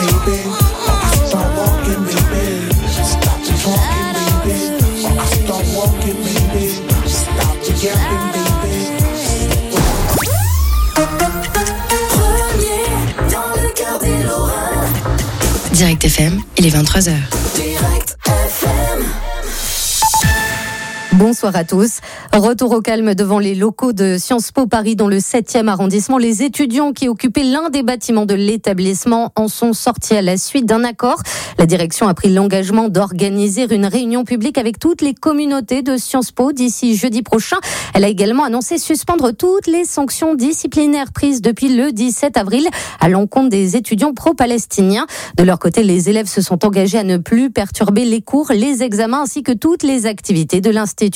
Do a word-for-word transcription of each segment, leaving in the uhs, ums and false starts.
baby. Start walking, baby. Stop the talking, baby. Start walking, baby. Stop the yapping, baby. Premier dans le cœur des Lorrains. Direct F M, il est vingt-trois heures. Direct F M. Bonsoir à tous. Retour au calme devant les locaux de Sciences Po Paris dans le septième arrondissement. Les étudiants qui occupaient l'un des bâtiments de l'établissement en sont sortis à la suite d'un accord. La direction a pris l'engagement d'organiser une réunion publique avec toutes les communautés de Sciences Po d'ici jeudi prochain. Elle a également annoncé suspendre toutes les sanctions disciplinaires prises depuis le dix-sept avril à l'encontre des étudiants pro-palestiniens. De leur côté, les élèves se sont engagés à ne plus perturber les cours, les examens ainsi que toutes les activités de l'institution.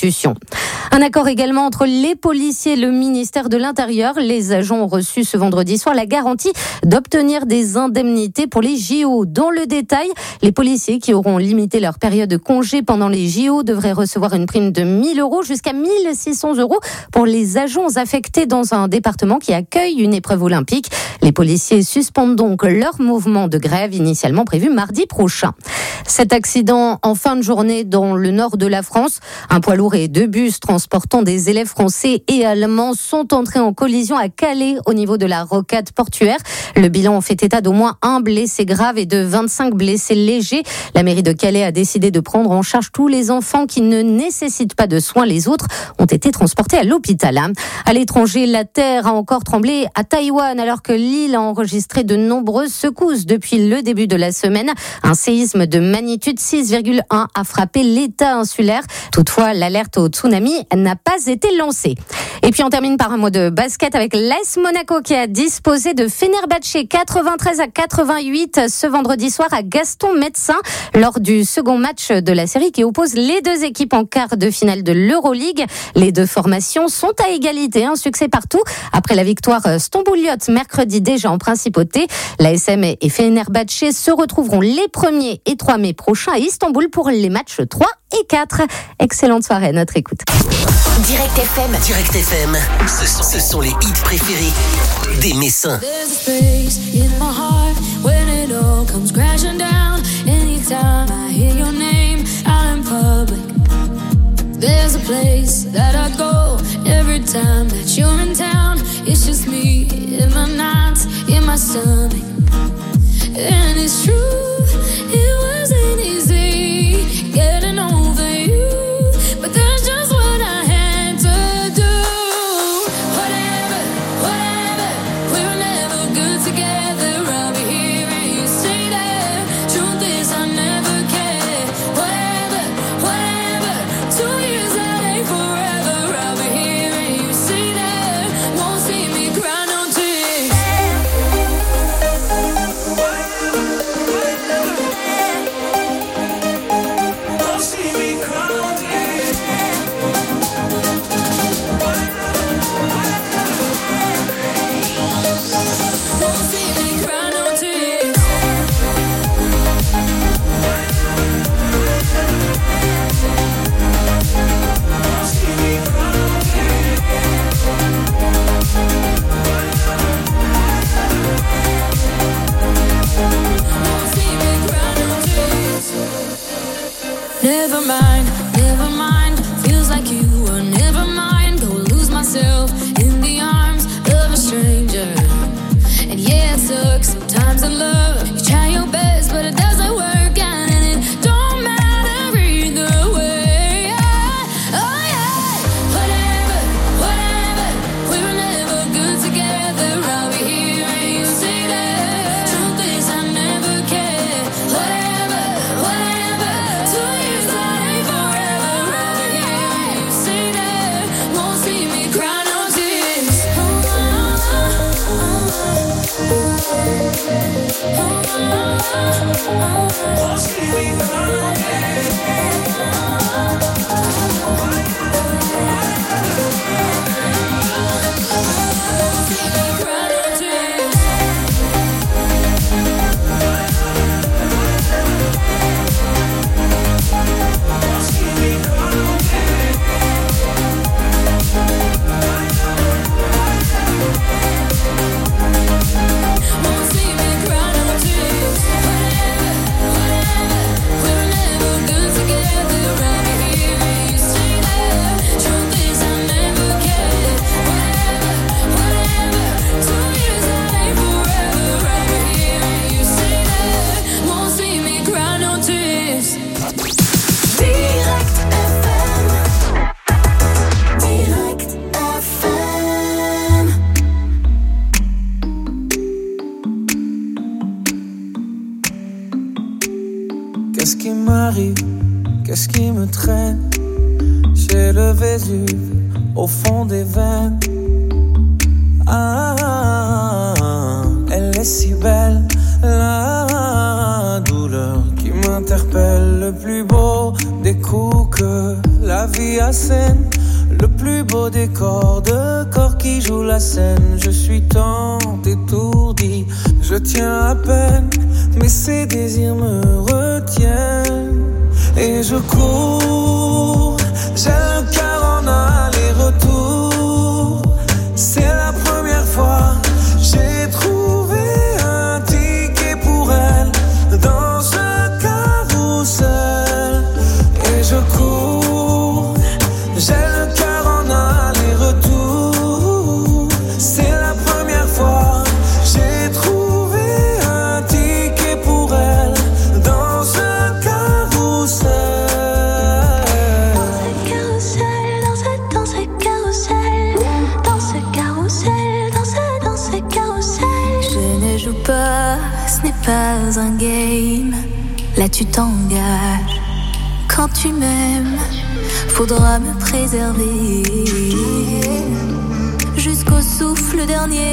Un accord également entre les policiers et le ministère de l'Intérieur. Les agents ont reçu ce vendredi soir la garantie d'obtenir des indemnités pour les J O. Dans le détail, les policiers qui auront limité leur période de congé pendant les J O devraient recevoir une prime de mille euros jusqu'à mille six cents euros pour les agents affectés dans un département qui accueille une épreuve olympique. Les policiers suspendent donc leur mouvement de grève initialement prévu mardi prochain. Cet accident en fin de journée dans le nord de la France, un poids lourd et deux bus transportant des élèves français et allemands sont entrés en collision à Calais au niveau de la rocade portuaire. Le bilan fait état d'au moins un blessé grave et de vingt-cinq blessés légers. La mairie de Calais a décidé de prendre en charge tous les enfants qui ne nécessitent pas de soins. Les autres ont été transportés à l'hôpital. À l'étranger, la terre a encore tremblé à Taïwan alors que l'île a enregistré de nombreuses secousses depuis le début de la semaine. Un séisme de magnitude six virgule un a frappé l'État insulaire. Toutefois, l'alerte au tsunami n'a pas été lancée. Et puis on termine par un mot de basket avec l'A S Monaco qui a disposé de Fenerbahçe quatre-vingt-treize à quatre-vingt-huit ce vendredi soir à Gaston Médecin lors du second match de la série qui oppose les deux équipes en quart de finale de l'Euroleague. Les deux formations sont à égalité, un succès partout. Après la victoire Stambouliote mercredi déjà en principauté, l'A S M et Fenerbahçe se retrouveront les premiers et trois mai prochains à Istanbul pour les matchs trois et quatre. Excellente soirée à notre écoute. Direct F M. Direct F M. Ce sont, ce sont les hits préférés des Messins. There's a space in my heart when it all comes crashing down. Anytime I hear your name out in public. There's a place that I go every time that you're in town. It's just me in my nights, in my stomach. And it's true, it wasn't easy getting over you. But that's just what I had to do. Whatever, whatever, we were never good together. I'll be here and you say that. Truth is I never cared. Whatever, whatever, two years that ain't forever. I'll be here and you say that. Won't see me cry no tears. Never mind, never mind. Feels like you were never mind. Go lose myself in the arms of a stranger. And yeah, it sucks sometimes in love. You try your best, but it doesn't work out, and it don't matter either way. Oh yeah, whatever, whatever. We were never good together. I'll be here and you say that. Truth is I never cared. Whatever, whatever. Two years that ain't forever. I'll be here and you say that. Won't see me cry no tears. Oh, oh, oh, oh. Won't see me cry no Won't see me cry no tears. Qu'est-ce qui m'arrive? Qu'est-ce qui me traîne? J'ai le Vésuve au fond des veines. Ah, elle est si belle, la douleur qui m'interpelle. Le plus beau des coups que la vie assène, le plus beau décor de corps qui joue la scène. Je suis tant étourdi, je tiens à peine, mais ces désirs me retiennent. Et je cours, j'ai le cœur en aller-retour. C'est la première fois, j'ai trouvé un ticket pour elle dans ce carrousel. Et je cours, j'ai le cœur en aller-retour. C'est la première fois, j'ai trouvé un ticket pour elle dans ce carrousel. Dans ce carrousel, dans ce, dans ce carrousel, dans ce carrousel, dans ce, dans ce carrousel. Je ne joue pas, ce n'est pas un game. Là tu t'engages. Quand tu m'aimes, faudra me préserver jusqu'au souffle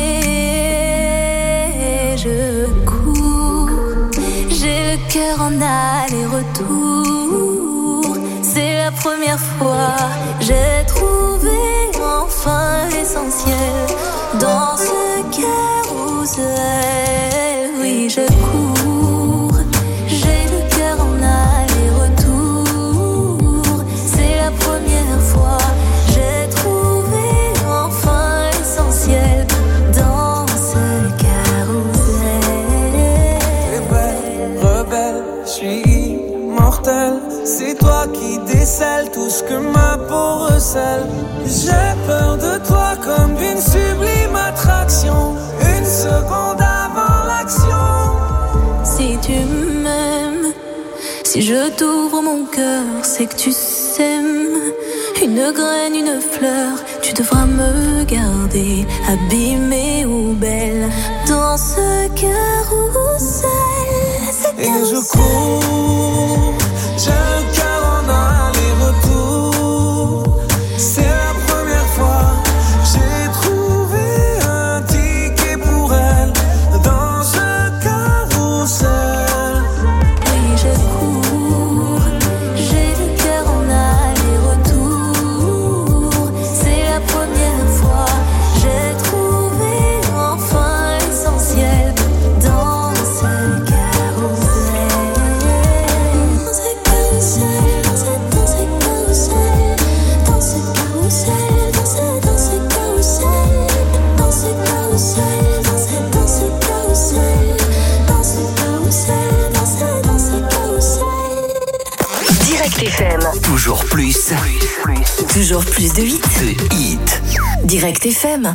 dernier. Je cours, j'ai le cœur en aller-retour. C'est la première fois, j'ai trouvé enfin l'essentiel dans ce carrousel. Oui, je cours, j'ai le cœur en aller-retour. C'est la première fois, j'ai trouvé enfin l'essentiel dans ce carrousel. T'es belle, rebelle, je suis immortel. C'est toi qui décèles tout ce que ma peau recèle. J'ai peur de toi comme d'une sublime attraction, une seconde avant l'action. Si tu m'aimes, si je t'ouvre mon cœur, c'est que tu s'aimes. Une graine, une fleur, tu devras me garder, abîmée ou belle, dans ce carrousel. Ce Et je carrousel. cours, j'ai le cœur en aller-retour. C'est la première fois, j'ai trouvé un ticket pour elle dans ce carrousel. Oui, je cours, j'ai le cœur en aller-retour. C'est la première fois, j'ai trouvé enfin l'essentiel dans ce carrousel. Dans ce carrousel, dans ce, dans ce carrousel, dans ce carrousel, dans ce, dans ce carrousel, dans ce carrousel, dans ce, dans ce carrousel, dans ce carrousel, dans ce, dans ce carrousel. Direct F M. Toujours plus. Toujours plus de hits. De hits. Direct F M.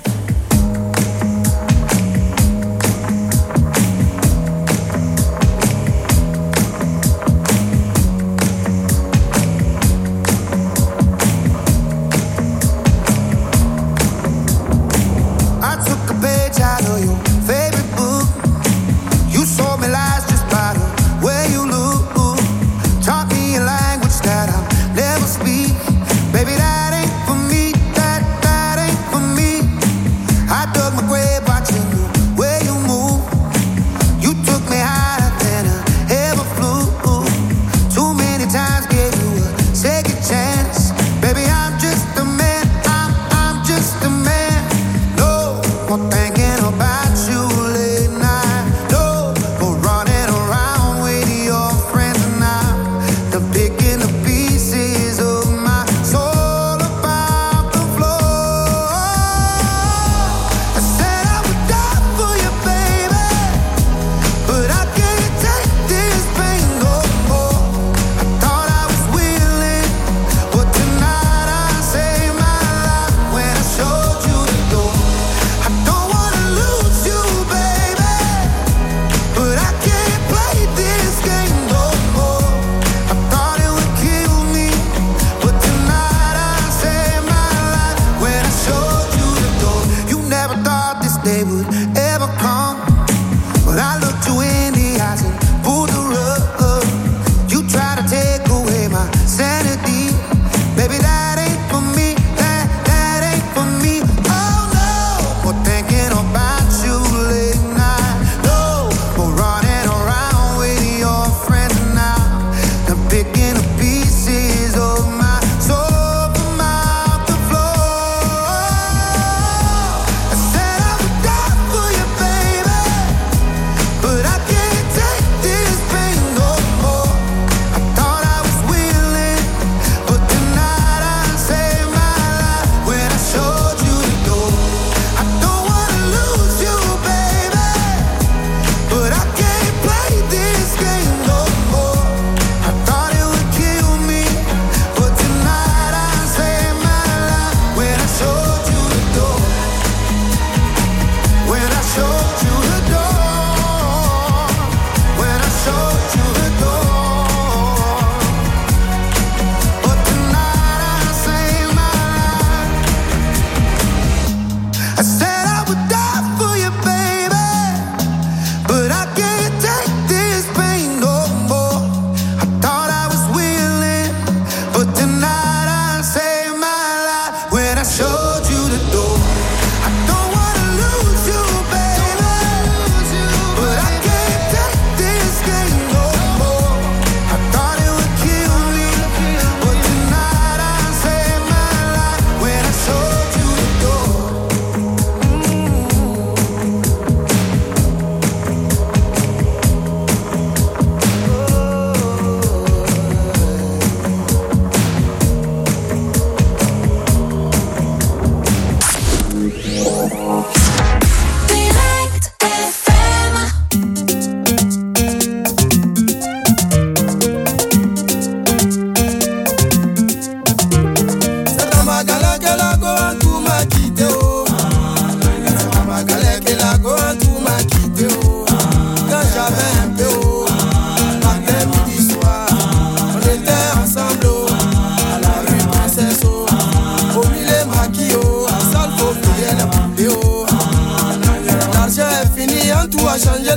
I took a page out of your favorite book. You sold me lies just by the way you look. Taught me a language that I'll never speak. Baby, that ain't for me. That, that ain't for me.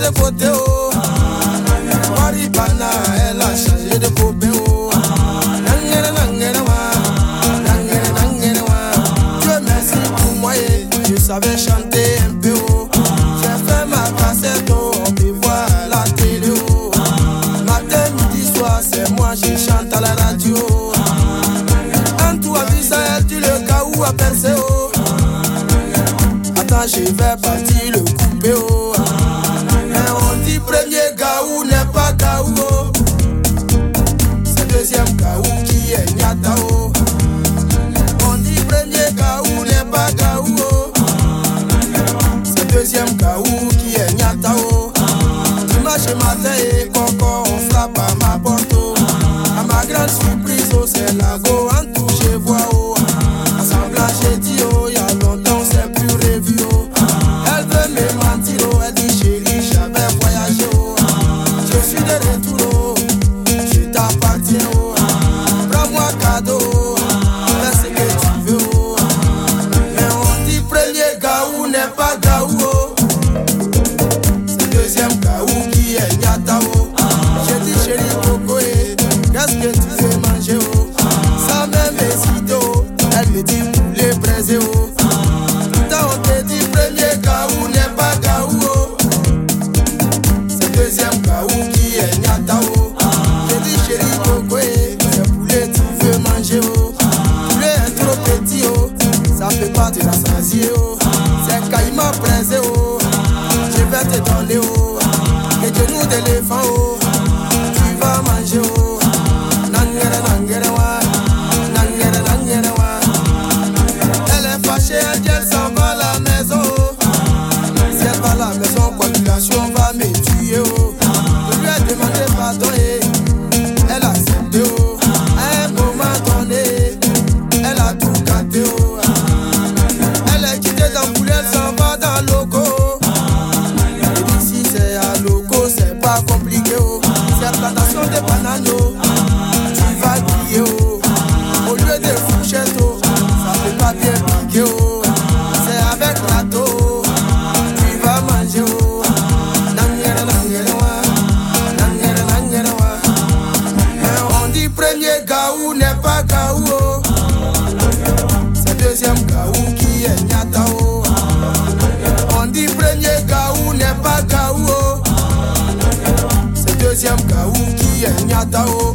de côté, oh. Maripana, elle a changé de copain, oh. Nangere, nangere, wa. Nangere, nangere, wa. Dieu merci pour moi, et je savais chanter un peu, oh. J'ai fait ma cassette, oh. On me voit à la télé, oh. Matin, midi, soir, c'est moi, je chante à la radio. Un tout à Visaël, tu le cas où à percer, oh. Attends, je vais partir le couper, oh. Mais on dit premier gaou n'est pas gaou, oh. C'est deuxième gaou qui est nyata, oh. On dit premier gaou n'est pas gaou, oh. C'est deuxième gaou qui est nyata, oh. Dimanche matin et coco, on frappe à ma porte, oh. À ma grande surprise, oh, c'est la go en tout, je vois, oh. En semblant, j'ai dit, oh, y'a longtemps, c'est plus revu, oh. Elle veut me mentir, oh, elle dit, chérie, j'avais voyagé, oh. Je suis de retour, oh. Je t'appartiens, oh. Prends-moi cadeau, oh. Fais ce que tu veux, oh. Mais on dit, premier gaou n'est pas gaou, oh. C'est deuxième gaou qui est nyata, oh. J'ai dit, chérie, coco, eh. Qu'est-ce que tu veux manger, oh? Sans même hésiter, oh. Elle me dit poulet braisé, oh. Putain, on te dit premier gaou n'est pas gaou, oh. C'est deuxième gaou qui est nyata, oh. J'ai dit chérie coco, eh. C'est poulet tu veux manger, oh. Poulet est trop petit, oh. Ça peut pas te rassasier, oh. C'est caïman braisé, oh. Je vais te donner, oh. Et genoux d'éléphant, oh. Tu vas manger, oh. Nangere, nangere, wa. Nangere, nangere, wa. Elle est fâchée, elle dit elle s'en va à la maison, oh. Si elle va à la maison, coagulation va me tuer, oh. Je lui ai demandé pardon, eh. Elle a accepté, oh. À un moment donné, elle a tout gâté, oh. Elle est quittée dans le poulet, elle s'en va dans le loco. Et d'ici c'est à loco, c'est pas compliqué, oh. C'est plantation de bananes, oh. Tu vas griller, oh. Au lieu de fourchette, oh. Ça peut pas bien piquer, oh. C'est avec râteau, oh. Tu vas manger, oh. Nangere, nangere, wa. Nangere, nangere, wa. Mais on dit premier gaou n'est pas gaou, oh. C'est deuxième gaou qui est nyata, oh. On dit premier gaou n'est pas gaou, oh. C'est deuxième gaou qui est nyata, oh.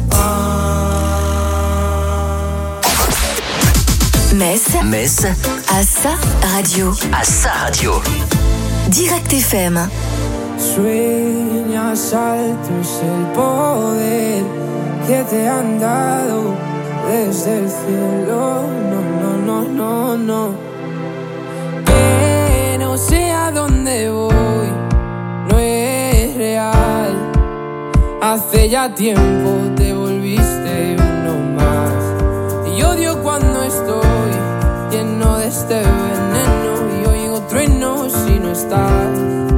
Metz, Metz, à sa radio. à sa radio. Direct F M. Sueñas alto es el poder que te han dado desde el cielo. No, no, no, no, no. Que no sé a dónde voy, no es real. Hace ya tiempo te volviste uno más. Y odio cuando estoy lleno de este veneno y oigo truenos si no estás.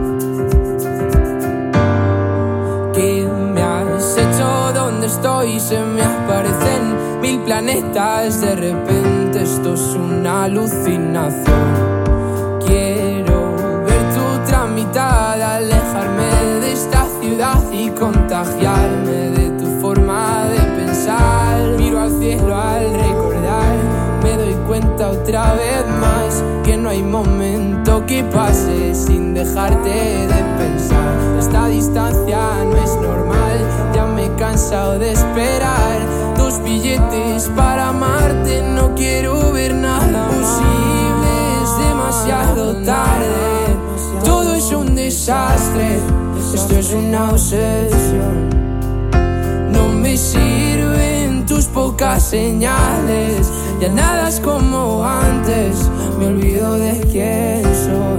¿Qué me has hecho? ¿Dónde estoy? Se me aparecen mil planetas. De repente esto es una alucinación. Quiero ver tu tramitada, alejarme de esta ciudad y contagiarme de tu forma de pensar. Miro al cielo al recordar, me doy cuenta otra vez más que no hay momento que pase sin dejarte de pensar. Esta distancia no es normal, ya me he cansado de esperar dos billetes para amarte. No quiero ver nada posible, es demasiado tarde. Todo es un desastre, esto es una obsesión. No me sirven tus pocas señales, ya nada es como antes, me olvido de quién soy.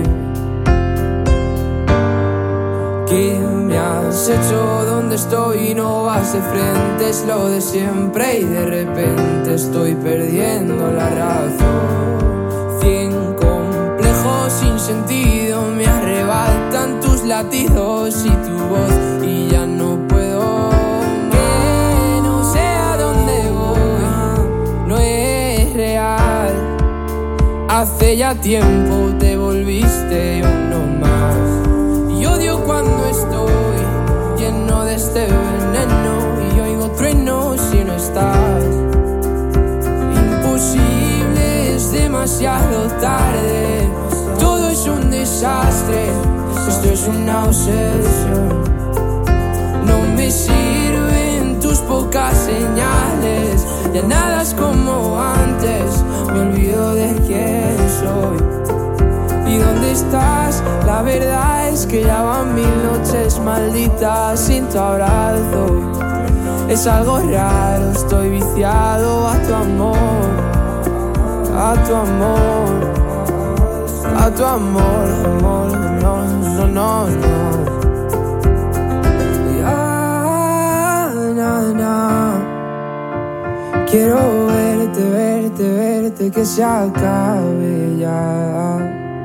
¿Qué me has hecho? ¿Dónde estoy? No vas de frente, es lo de siempre y de repente estoy perdiendo la razón. Cien complejos sin sentido me arrebatan tus latidos y tu voz y ya no puedo. Que no sé a dónde voy, no es real. Hace ya tiempo te volviste uno más. Y odio cuando estoy este veneno y oigo truenos si no estás. Imposible, es demasiado tarde. Todo es un desastre. Esto es una obsesión. No me sirven tus pocas señales. Ya nada es como antes. Me olvido de quién soy. ¿Y dónde estás? La verdad es que ya van mil noches malditas sin tu abrazo. Es algo raro, estoy viciado a tu amor. A tu amor. A tu amor, amor, no, no, no, no. Ya, na, na. Quiero verte, verte, verte, que se acabe ya.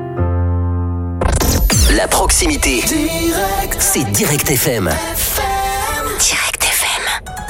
La proximité, direct, c'est Direct F M. Direct F M.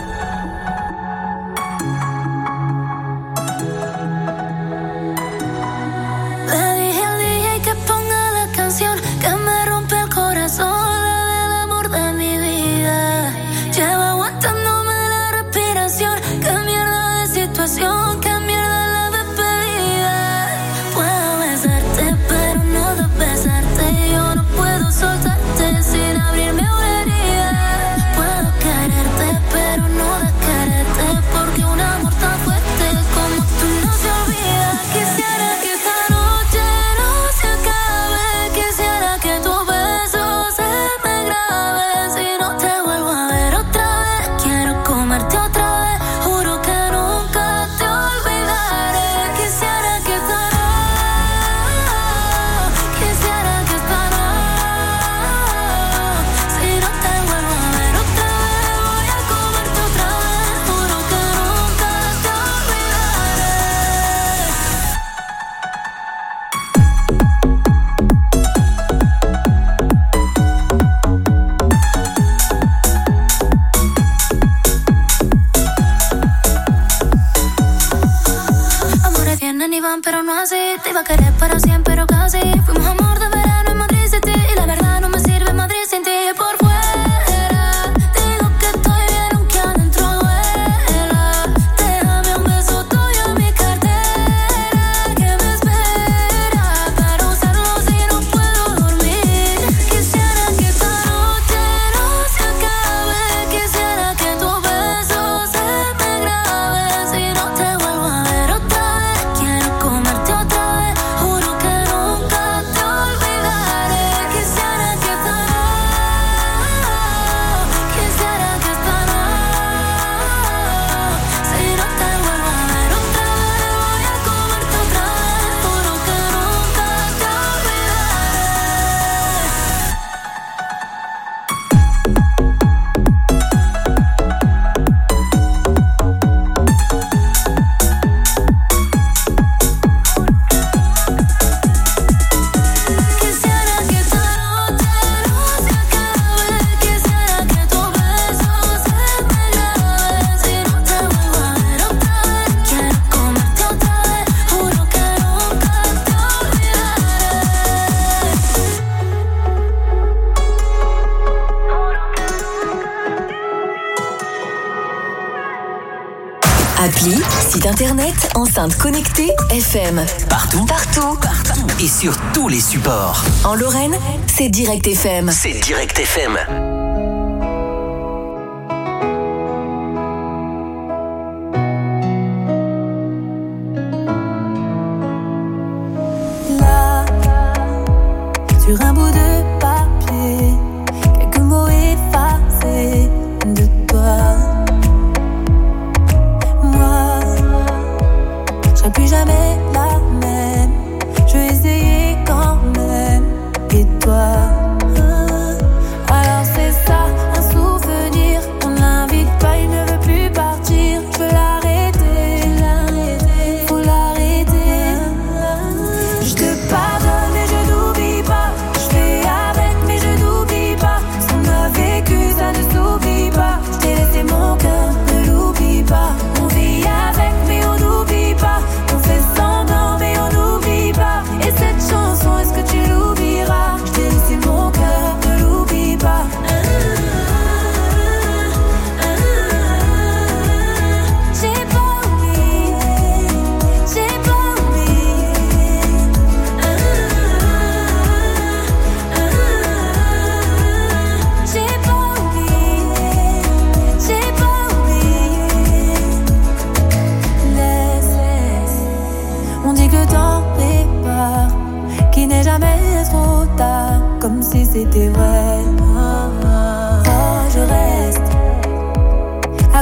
Pero no así, te iba a querer para siempre, pero casi. Fuimos amor de verano en Madrid City y la verdad no me sirve Madrid sin ti. Por fuera digo que estoy bien aunque adentro duela. Déjame un beso tuyo en mi cartera que me espera para usarlo si no puedo dormir. Quisiera que esta noche no se acabe. Quisiera que tu beso se me grabe. Si no te vuelvo a ver otra vez, quiero comerte otra vez, juro que nunca te olvidaré. Quisiera que esta noche, quisiera que esta noche, si no te vuelvo a ver otra vez, voy a comerte otra vez, juro que nunca te Quisiera que esta noche no se acabe. Quisiera que tu beso se me grabe. Si no te vuelvo a ver otra vez, quiero comerte otra vez, juro que nunca te Appli, site internet, enceinte connectée, F M. Partout, Partout, partout et sur tous les supports. en Lorraine, c'est Direct F M. C'est Direct F M. Là, sur un bout de papier, quelques mots effacés de toi. Moi, je serai plus jamais la même. Je vais essayer quand même. Et toi, alors c'est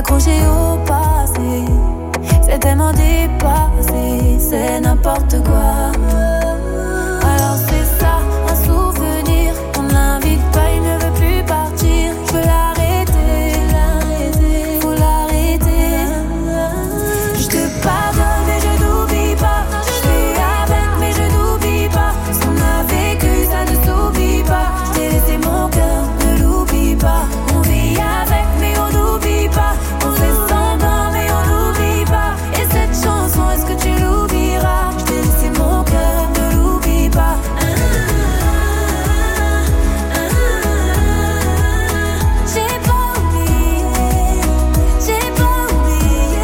accroché au passé. C'est tellement dépassé, c'est n'importe quoi. Alors c'est ça, un souvenir. On l'invite pas, il ne veut plus partir. Je veux l'arrêter, l'arrêter, faut l'arrêter. Je te pardonne mais je n'oublie pas. Je fais avec mais je n'oublie pas. Ce qu'on a vécu ça ne s'oublie pas. Je t'ai laissé mon cœur, ne l'oublie pas. On vit avec mais on n'oublie pas. On fait semblant mais on n'oublie pas. Et cette chanson, est-ce que tu l'oublieras? Je t'ai laissé mon cœur, ne l'oublie pas. J'ai pas oublié, j'ai pas oublié.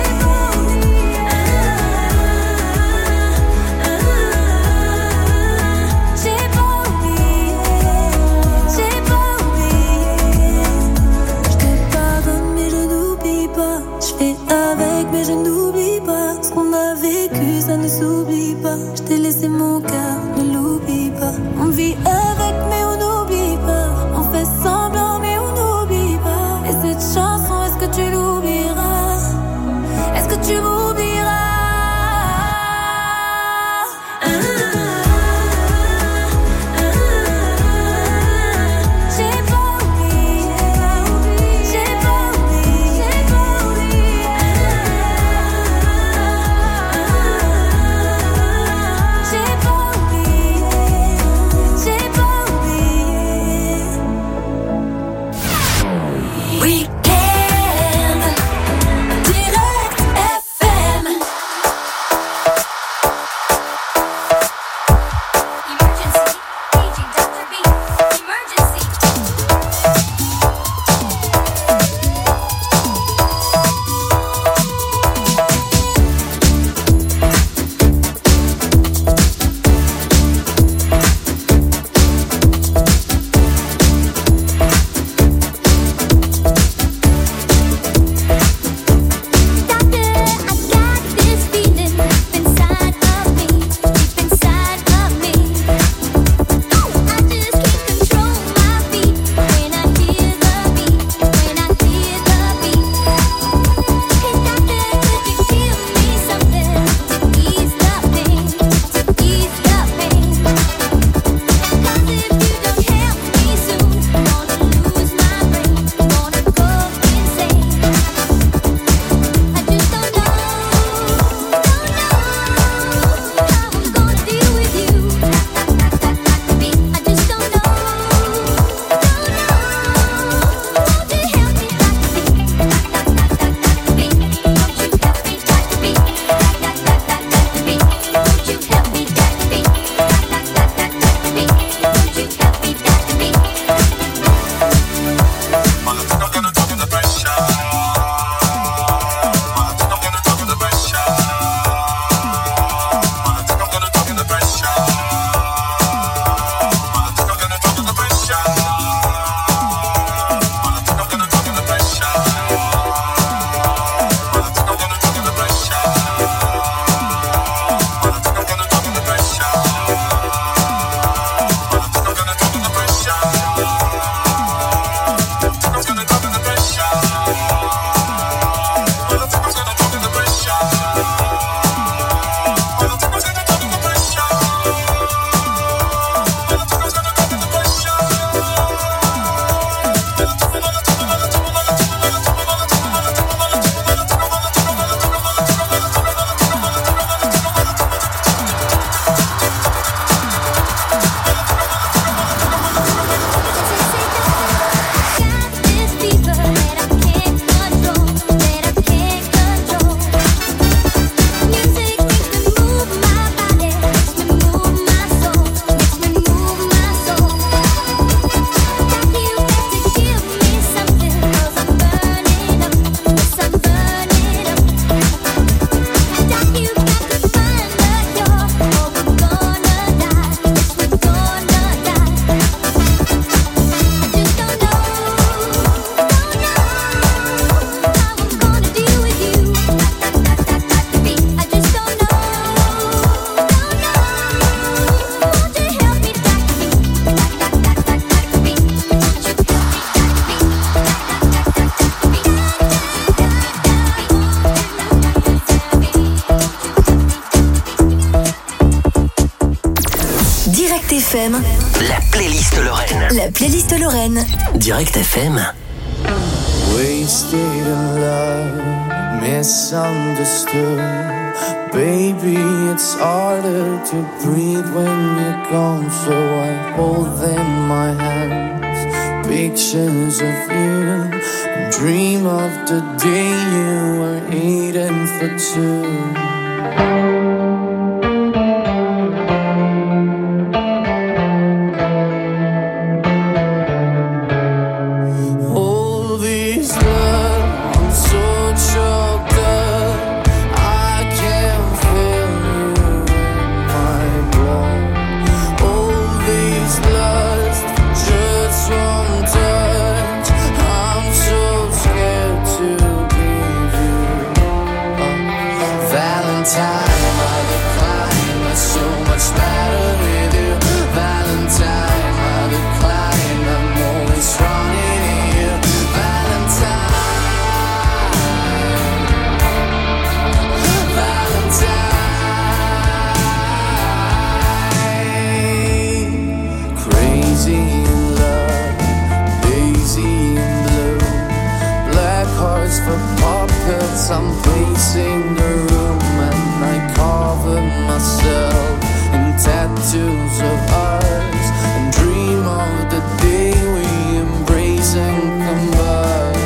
J'ai pas oublié, j'ai pas oublié. Je te pardonne mais je n'oublie pas. Je fais avec mais je n'oublie pas. Ce qu'on a vécu ça ne s'oublie pas. Je t'ai laissé mon cœur, ne l'oublie pas. On vit avec mais on n'oublie pas. On fait semblant mais on n'oublie pas. Et cette chanson, est-ce que tu l'oublieras? Est-ce que tu m'oublieras? J'ai pas oublié, j'ai pas oublié, j'ai pas oublié. M. La playlist Lorraine. La playlist Lorraine. Direct F M. Wasted in love, misunderstood. Baby, it's harder to breathe when you're gone. So I hold in my hands pictures of you and dream of the day you were eating for two. I'm pacing the room and I cover myself in tattoos of ours and dream of the day we embrace and combine.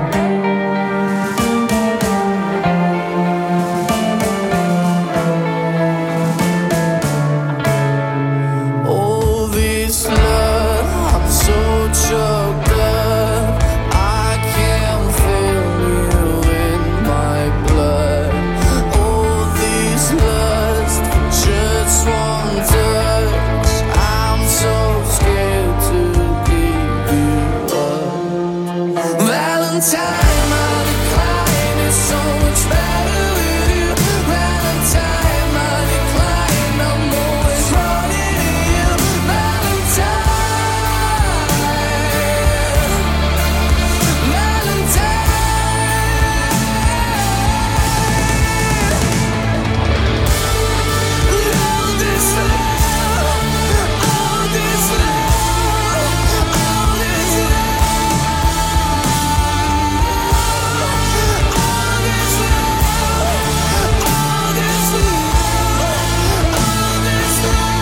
All this love, I'm so choked up, I can't feel you in my blood. All this lust, just one touch, I'm so scared to give you up. Valentine, my decline is so much better with you. Valentine, my decline, I'm always running to you. Valentine, Valentine. All this love, all this love, all this love, all this love, all this love, all this love.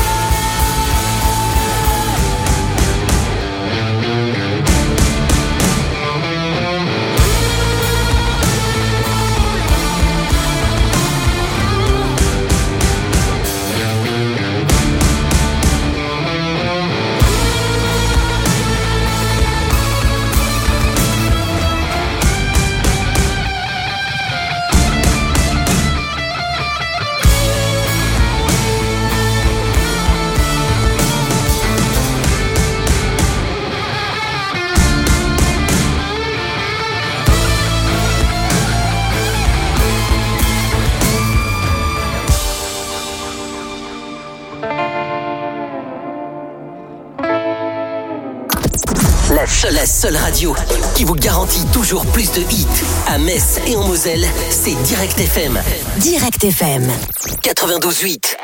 La seule, la seule radio qui vous garantit toujours plus de hits à Metz et en Moselle, c'est Direct F M. Direct F M. quatre-vingt-douze huit.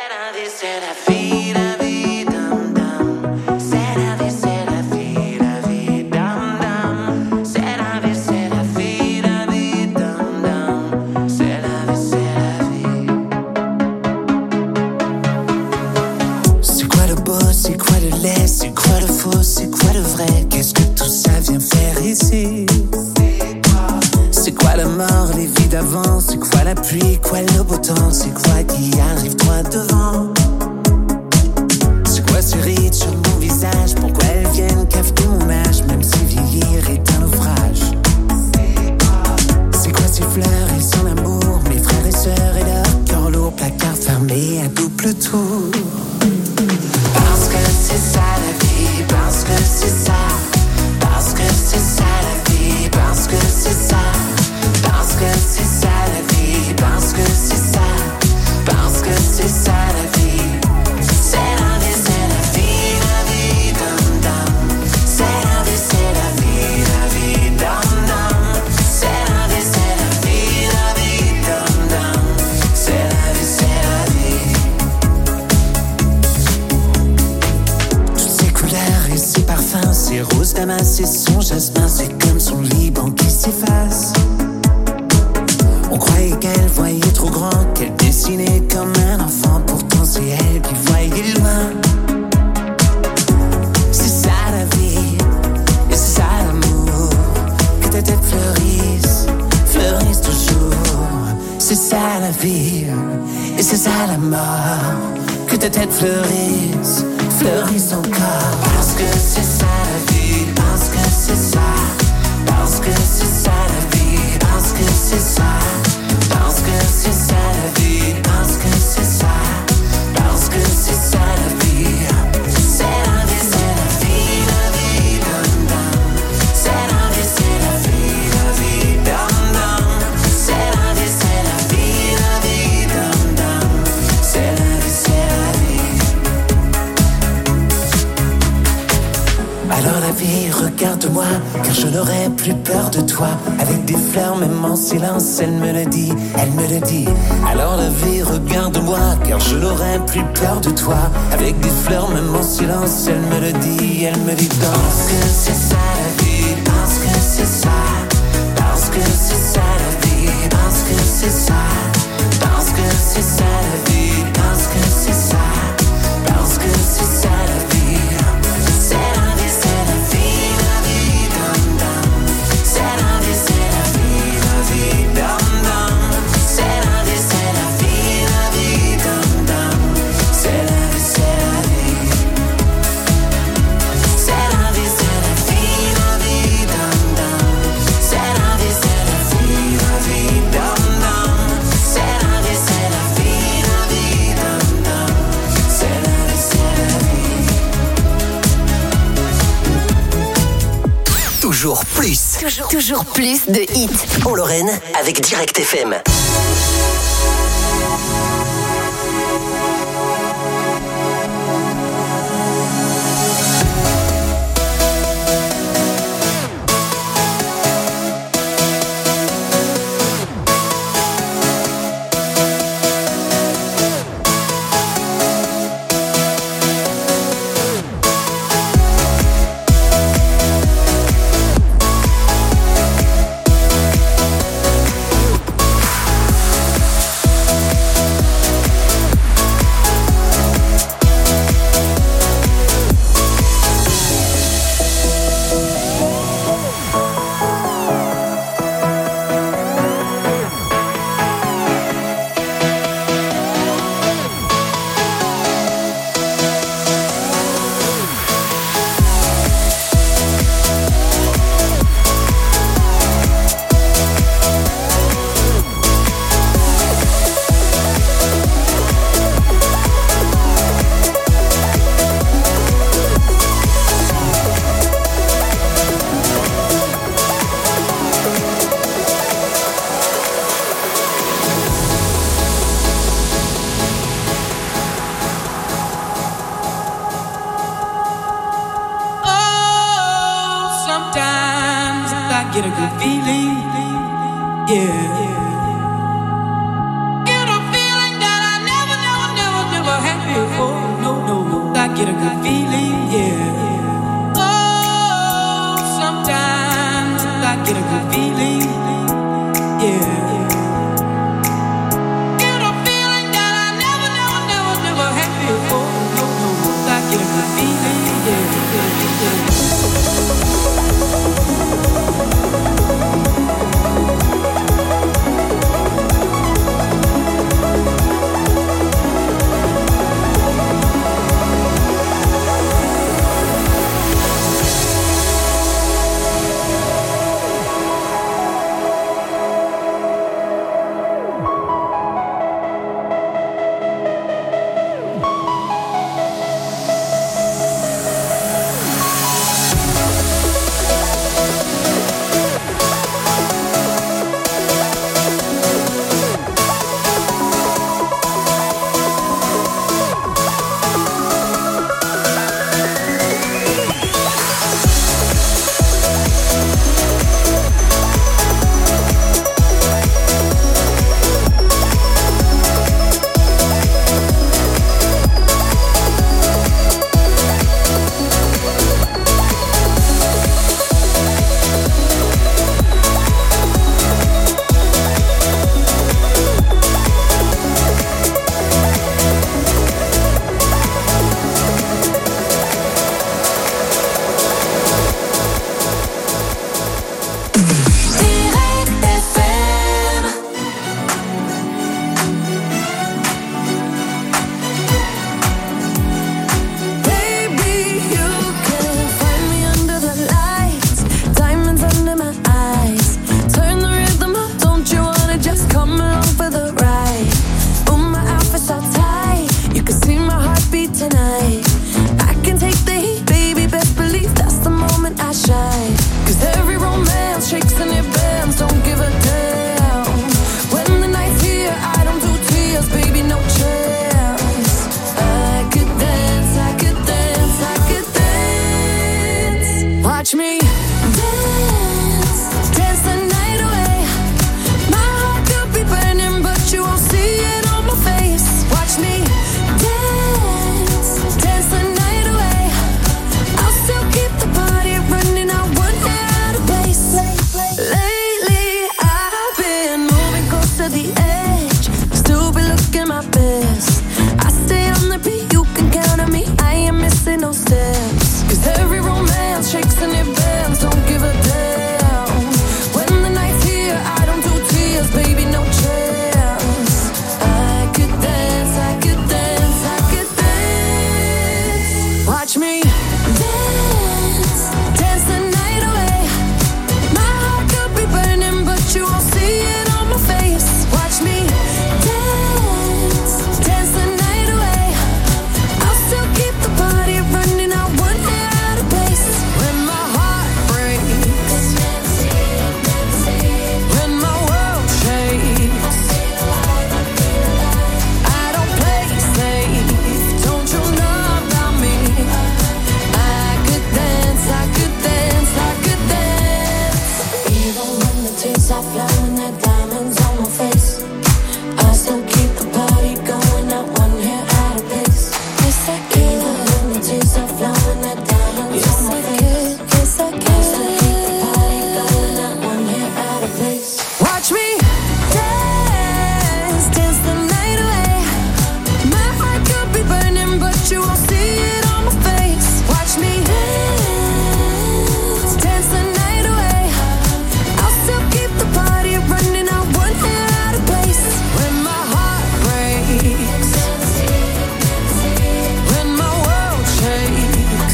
C'est quoi le beau, c'est quoi le laid, c'est quoi le faux, c'est quoi le vrai? Qu'est-ce que tout ça vient faire ici? C'est quoi la mort, les vies d'avant? C'est quoi la pluie, quoi le beau temps? C'est quoi qui arrive droit devant? C'est quoi ces rides sur mon visage? Pourquoi elles viennent cafeter mon âge? Même si vieillir est un naufrage. C'est quoi ces fleurs et son amour? Mes frères et sœurs et leur cœur lourd, placard fermé à double tour. Parce que c'est ça la vie, parce que c'est ça, parce que c'est ça la vie, parce que c'est ça, parce que c'est ça la vie, parce que c'est ça, parce que c'est ça la vie. C'est la vie, c'est la vie, la vie, dum dum. C'est la vie, c'est la vie, la vie, dum dum. C'est la vie, c'est la vie, la vie, dum dum. C'est la vie, c'est la vie. c'est son jasmin, c'est comme son Liban qui s'efface. On croyait qu'elle voyait trop grand, qu'elle dessinait comme un enfant, pourtant c'est elle qui voyait loin. C'est ça la vie, et c'est ça l'amour, que ta tête fleurisse, fleurisse toujours. C'est ça la vie, et c'est ça la mort, que ta tête fleurisse, fleurisse encore. Parce que c'est ça la vie, parce que c'est ça, parce que c'est ça la vie, parce que c'est ça, parce que c'est ça la vie, parce que c'est ça, parce que c'est ça la vie. C'est la vie, c'est la vie, la vie, dum dum. C'est la vie, c'est la vie, la vie, dum dum. C'est la vie, c'est la vie, la vie, dum dum. C'est la vie, c'est la vie. Alors la vie, regarde-moi, car je n'aurai plus peur de toi. Avec des fleurs, même en silence, elle me le dit, elle me le dit. Alors la vie, regarde-moi, car je n'aurai plus peur de toi. Avec des fleurs, même en silence, elle me le dit, elle me dit. Parce que c'est ça la vie, parce que c'est ça, parce que c'est ça la vie, parce que c'est ça, parce que c'est ça la vie, parce que c'est ça, parce que c'est ça la vie. C'est la vie, c'est la vie, la vie, dum dum. C'est la vie, c'est la vie, la vie, dum dum. C'est la vie, c'est la vie, la vie, dum dum. C'est la vie, c'est la vie. C'est la vie, c'est la vie, la vie, dum dum. C'est la vie, c'est la vie, la vie, dum dum. C'est la vie, c'est la vie, la vie, dum dum. C'est la vie, c'est la vie. Toujours plus. Toujours, toujours plus de hits. En Lorraine, avec Direct F M. Get a good feeling, yeah. Get a feeling that I never, never, never, never had before. No, no, I get a good feeling, yeah. Oh, sometimes I get a good feeling, yeah. Get a feeling that I never, never, never, never had before. No, no, I get a good feeling, yeah, yeah, yeah. Watch me dance, dance the night away. My heart could be burning, but you won't see it on my face. Watch me dance, dance the night away. I'll still keep the party running, I wouldn't out of place. Lately, I've been moving close to the edge, still be looking my best. I stay on the beat, you can count on me, I ain't missing no steps. Cause every romance shakes and it bends, don't give a damn. When the night's here, I don't do tears, baby, no chance. I could dance, I could dance, I could dance. Watch me dance, dance the night away. My heart could be burning, but you won't see it on my face. Watch me dance, dance the night away. I'll still keep the party running, I wouldn't out of place. When my heart breaks, when my world shakes, I don't play safe, don't you know about me? I could dance, I could dance, I could dance. Even when the tears are flowing, the diamonds on my face, I still keep the party going, not one hair out of place. Yes, I can. Even when the tears are flowing, the diamonds on my face, yes, I can. I still keep the party going, not one hair out of place. Watch me dance, dance the night away. My heart could be burning, but you won't see it on my face. Watch me dance, dance the night away. I'll still keep the party running, I wouldn't out of place. When my heart breaks, when my world shakes,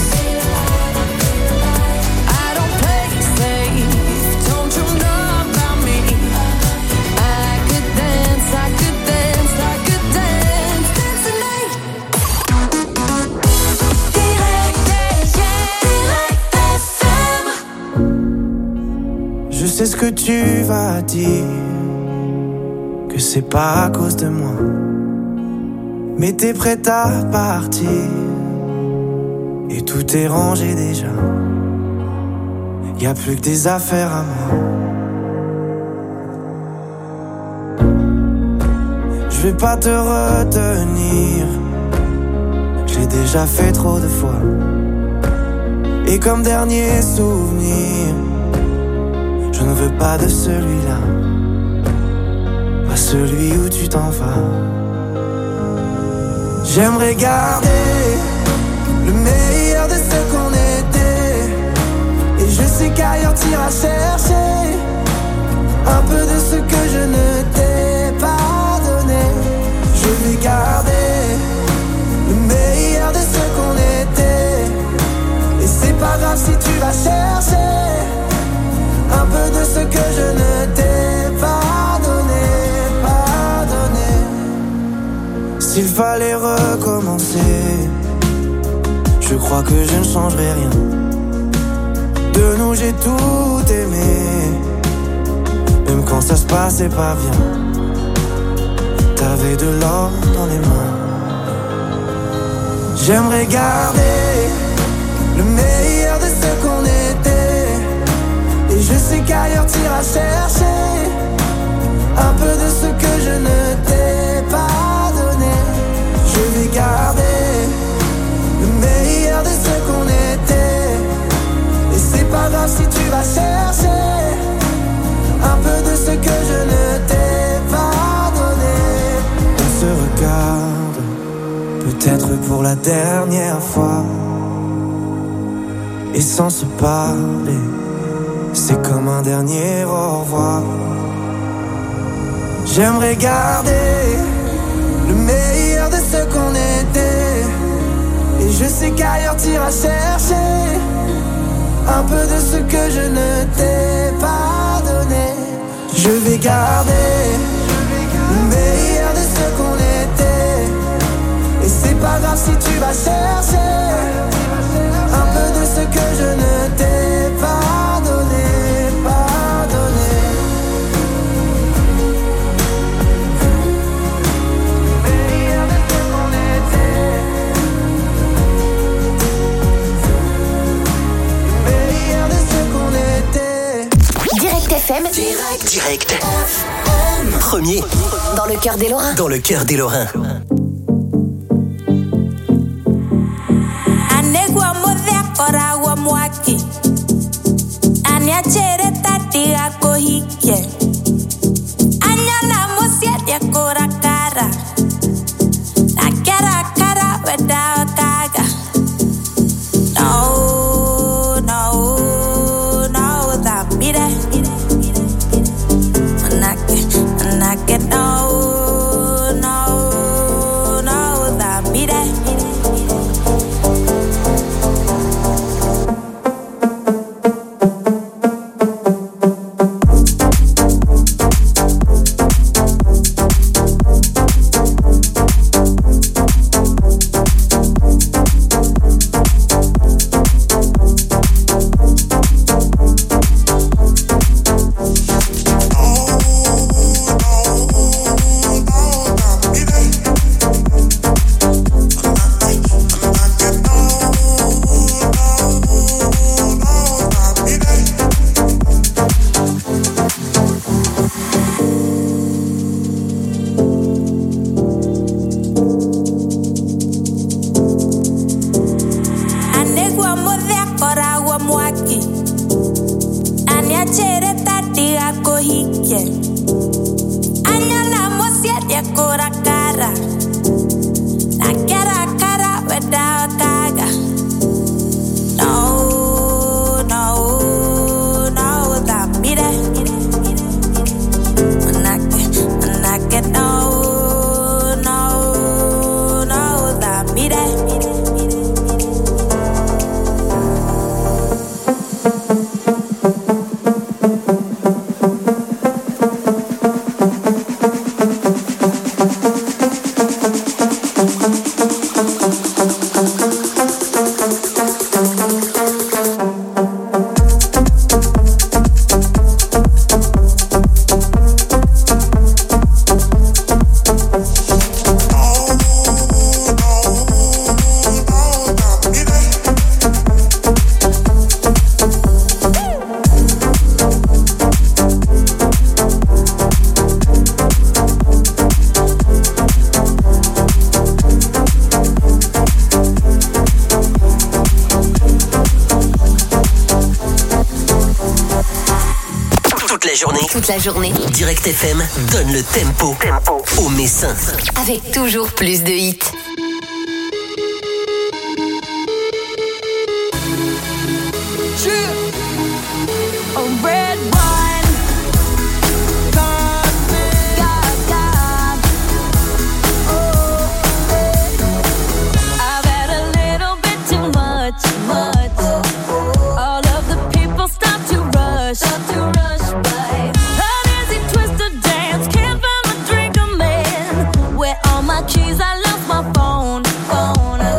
I don't play safe, don't you know about me? I could dance, I could dance, I could dance, dance the night. Je sais ce que tu vas dire, que c'est pas à cause de moi, mais t'es prête à partir, et tout est rangé déjà. Y a plus que des affaires à moi. Je vais pas te retenir, j'ai déjà fait trop de fois. Et comme dernier souvenir, je ne veux pas de celui-là, pas celui où tu t'en vas. J'aimerais garder le meilleur de ce qu'on était, et je sais qu'ailleurs t'iras chercher un peu de ce que je ne t'ai pas donné. Je vais garder le meilleur de ce qu'on était, et c'est pas grave si tu vas chercher un peu de ce que je ne t'ai pas donné, pas donné. S'il fallait recommencer, je crois que je ne changerai rien. De nous j'ai tout aimé, même quand ça se passait pas bien. T'avais de l'or dans les mains. J'aimerais garder le meilleur de ce qu'on était, et je sais qu'ailleurs t'iras chercher un peu de ce que je ne t'ai pas donné. Je vais garder le meilleur de ce qu'on était, et c'est pas grave si tu vas chercher un peu de ce que je ne t'ai pas donné. On se regarde, peut-être pour la dernière fois, et sans se parler, c'est comme un dernier au revoir. J'aimerais garder le meilleur de ce qu'on était, et je sais qu'ailleurs t'iras chercher un peu de ce que je ne t'ai pas donné. Je vais garder le meilleur de ce qu'on était, et c'est pas grave si tu vas chercher un peu de ce que je ne t'ai pas donné, pas donné. Le meilleur de ce qu'on était, le meilleur de direct. Premier. Dans le cœur des Lorrains. Dans le cœur des Lorrains. Anegua modea koragua mwaki. Anya chere tatia kohike. Anya na mosia dia korakara. Na kara kara without kaga. No, no, no, that be that. Manake, manake, no, no, no, that be that. Toute la journée. Direct F M donne le tempo, tempo. aux Messins. Avec toujours plus de hits. Keys, I lost my phone, phone.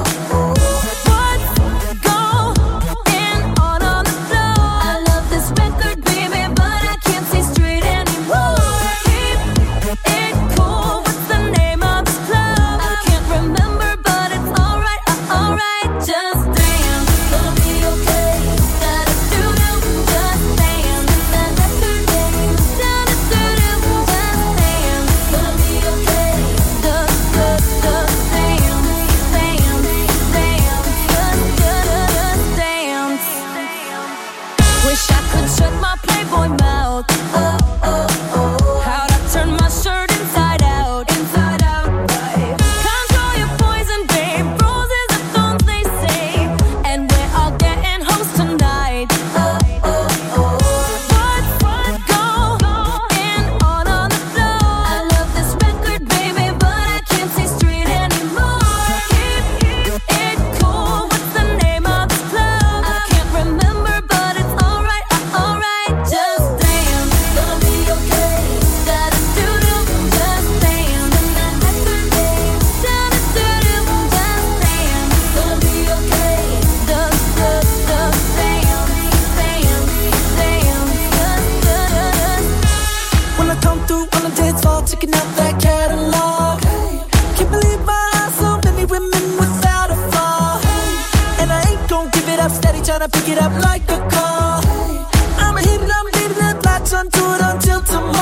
tryna pick it up like a call. I'ma hit it, I'm leaving it, latch onto it until tomorrow.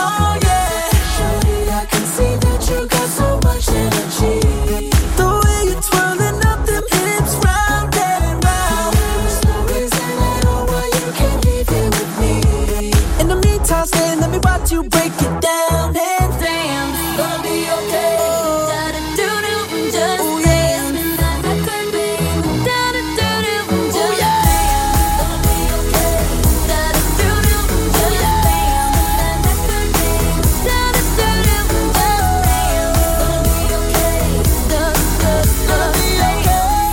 get down and dance. Gonna be okay. Da-da-doo-doo, just Ooh, yeah. dance. Midnight record, baby. Da-da-doo-doo, just yeah. dance. Gonna be okay. Da-da-doo-doo, just yeah. dance. Midnight record, baby. Da-da-doo-doo, just dance. Gonna be okay. Da-da-doo-doo, just dance.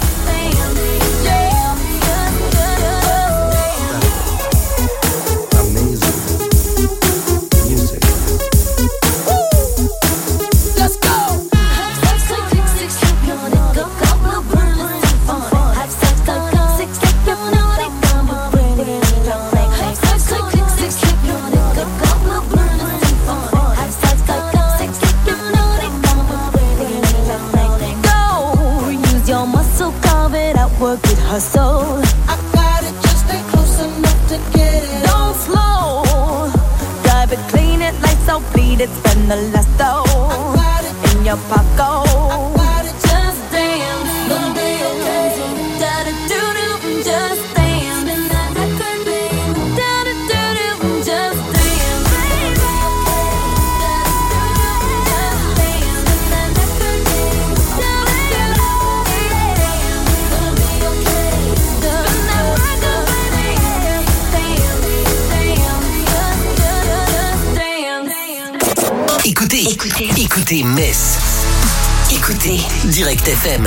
Work it, hustle. I got it, just stay close enough to get it. Don't slow. Drive it, clean it, lights out, bleed it, spend the last dough. I got it in your pocket. I got it, just dance. Gonna be okay. Da-da-doo-doo, just dance. Midnight record, baby. Da-da-doo-doo, just dance. Baby. Écoutez, écoutez, écoutez Metz. Écoutez Direct F M.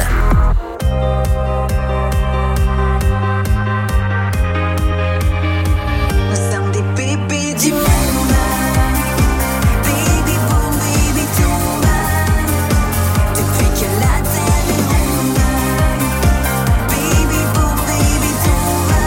Nous sommes des bébés du monde. Baby boom, baby tomba. Depuis que la terre est ronde. Baby boom, baby tomba.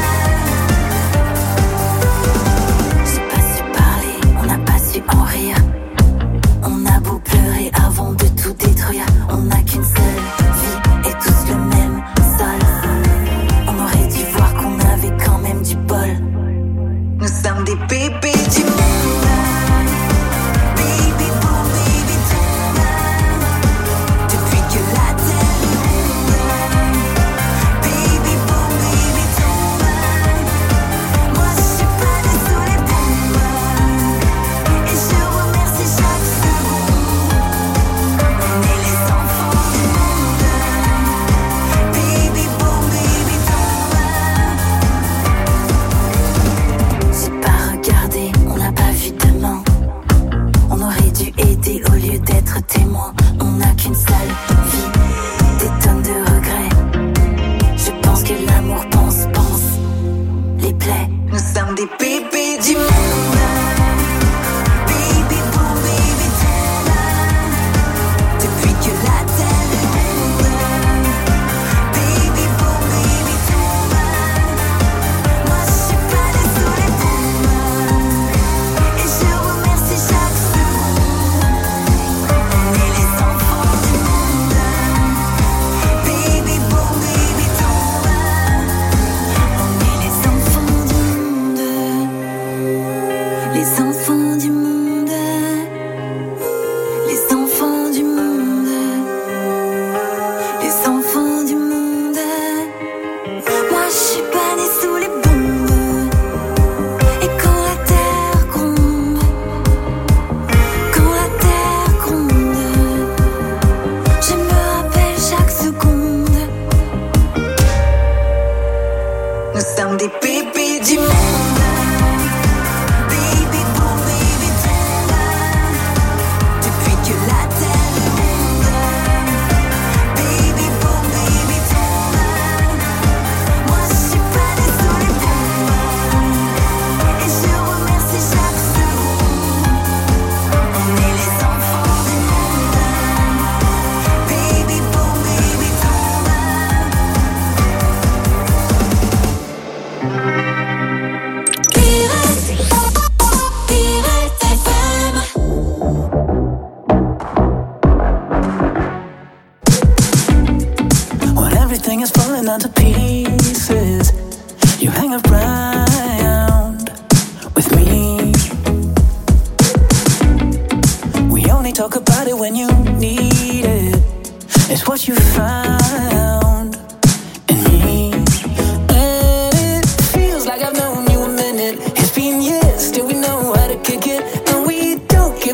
J'ai pas su parler, on n'a pas su en rire. On a beau pleurer avant de tout détruire. On n'a qu'une seule vie et tous le même sol. On aurait dû voir qu'on avait quand même du bol. Nous sommes des bébés du monde. Baby boom, baby tomba. Depuis que la terre est ronde. Baby boom, baby tomba. Moi je suis pas désolée pour moi. Et je remercie chaque seconde. On est les enfants du monde. Baby boom, baby tomba. J'ai pas regardé, on n'a pas vu demain. On aurait dû aider au lieu d'être témoin. On n'a qu'une seule vie, des tonnes de regrets. Je pense que l'amour pense, pense les plaies. Nous sommes des bébés du monde. Baby boom, baby tomba. Depuis que la terre est ronde. Baby boom, baby tomba. Moi je suis pas désolée pour moi. Et je remercie chaque seconde. On est les enfants du monde. Baby boom, baby tomba. On est les enfants du monde. Les enfants du monde. Les enfants du monde. Les enfants du monde. Moi je suis pas née sous les bombes. Et quand la terre gronde, quand la terre gronde, je me rappelle chaque seconde. Nous sommes des bébés du monde. Baby boom, baby tomba. Depuis que la terre est ronde. Baby boom, baby tomba. Moi je suis pas désolée pour moi. Et je remercie chaque seconde. On est les enfants du monde. Baby boom, baby tomba. Direct F M. When everything is falling into pieces, you hang around with me. We only talk about it when you need it. It's what you found in me. And it feels like I've known you a minute. It's been years, still we know how to kick it. And we don't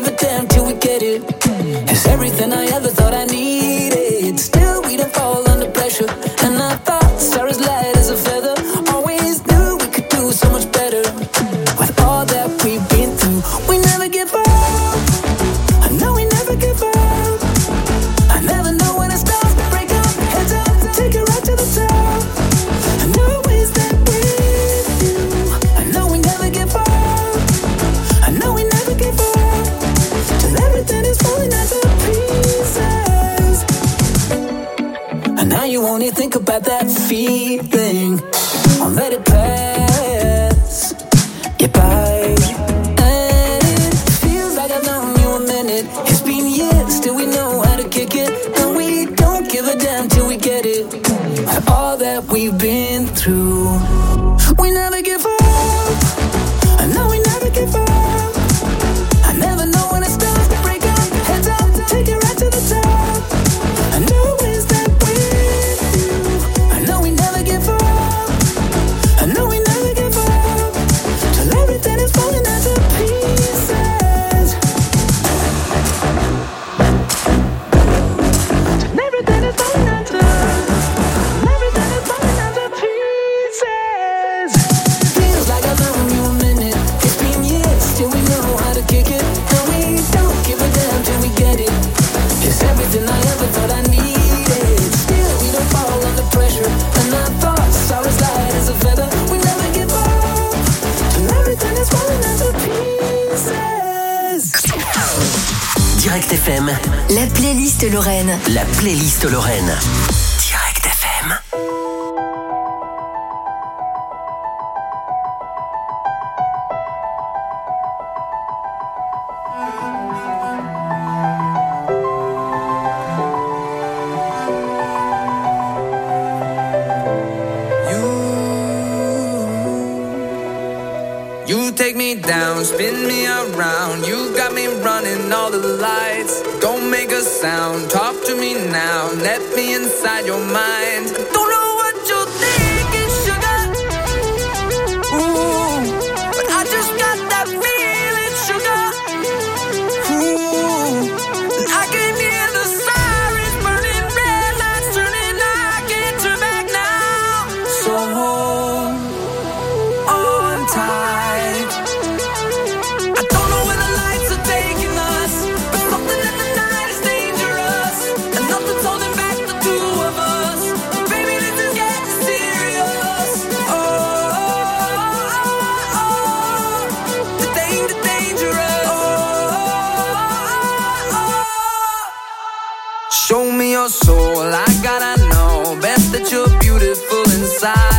feeling. I'll let it pass. Get by. And it feels like I've known you a minute. It's been years till we know how to kick it. And we don't give a damn till we get it. All that we've been through. We never give up. I know we never give up. I never know when it starts to break up. Heads up, take it right to the top. I know it's that with you. I know we never give up. I know we never give up. Till everything is falling into pieces. Till everything is falling into. Everything is falling into pieces. Feels like I've known you a minute. It's been years till we know how to kick it. And we don't give a damn till we get it. It's everything I ever thought I needed. Still, we don't fall under pressure. And our thoughts are as light as a feather. We never give up. Till everything is falling into pieces. Direct F M, La playlist Lorraine. la playlist Lorraine. Direct F M. You take me down, spin me around. You got me running all the lights. Don't make a sound, talk to me now. Let me inside your mind. Don't know what you're thinking, sugar. Ooh, but I just got that feeling, sugar. Ooh, and I can hear the sirens burning, red lights turning. I can't turn back now. So hold on tight. I don't know where the lights are taking us, but something in the night is dangerous, and nothing's holding back the two of us. Baby, this is getting serious. Oh, oh, oh, oh. The danger, dangerous. Oh, oh, oh. Show me your soul, I gotta know. Best that you're beautiful inside.